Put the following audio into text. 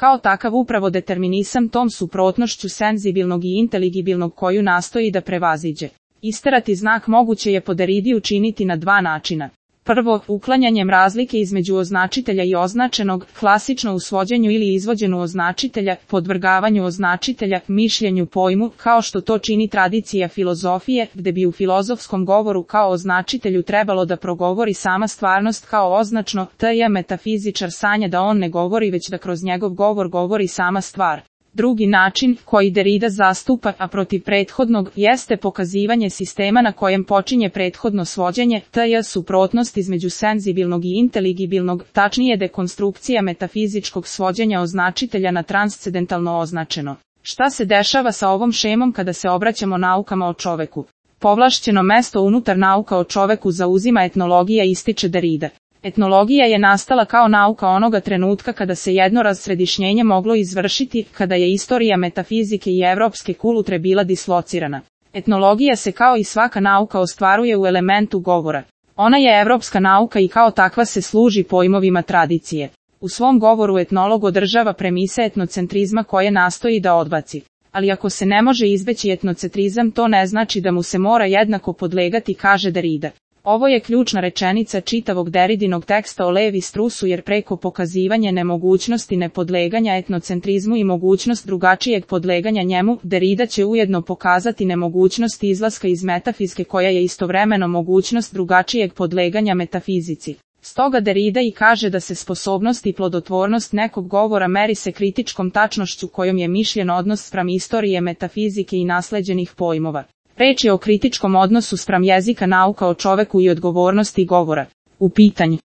Kao takav upravo determinisam tom suprotnošću senzibilnog i inteligibilnog koju nastoji da prevaziđe. Isterati znak moguće je po Derridi učiniti na dva načina. Prvo, uklanjanjem razlike između označitelja i označenog, klasično u svođenju ili izvođenju označitelja, podvrgavanju označitelja, mišljenju pojmu, kao što to čini tradicija filozofije, gde bi u filozofskom govoru kao označitelju trebalo da progovori sama stvarnost kao označno, t.j. metafizičar sanja da on ne govori već da kroz njegov govor govori sama stvar. Drugi način, koji Derrida zastupa, a protiv prethodnog, jeste pokazivanje sistema na kojem počinje prethodno svođenje, t.j. suprotnost između senzibilnog i inteligibilnog, tačnije dekonstrukcija metafizičkog svođenja označitelja na transcendentalno označeno. Šta se dešava sa ovom šemom kada se obraćamo naukama o čoveku? Povlašćeno mesto unutar nauka o čoveku zauzima etnologija, ističe Derrida. Etnologija je nastala kao nauka onoga trenutka kada se jedno razsredišnjenje moglo izvršiti, kada je istorija metafizike i evropske kulture bila dislocirana. Etnologija se kao i svaka nauka ostvaruje u elementu govora. Ona je evropska nauka i kao takva se služi pojmovima tradicije. U svom govoru etnolog održava premise etnocentrizma koje nastoji da odbaci. Ali ako se ne može izbeći etnocentrizam, to ne znači da mu se mora jednako podlegati, kaže Derrida. Ovo je ključna rečenica čitavog Derridinog teksta o Levi Strussu, jer preko pokazivanja nemogućnosti nepodleganja etnocentrizmu i mogućnost drugačijeg podleganja njemu, Derrida će ujedno pokazati nemogućnost izlaska iz metafizike koja je istovremeno mogućnost drugačijeg podleganja metafizici. Stoga Derrida i kaže da se sposobnost i plodotvornost nekog govora meri se kritičkom tačnošću kojom je mišljen odnos spram istorije metafizike i nasleđenih pojmova. Reč je o kritičkom odnosu spram jezika nauka o čoveku i odgovornosti govora. U pitanju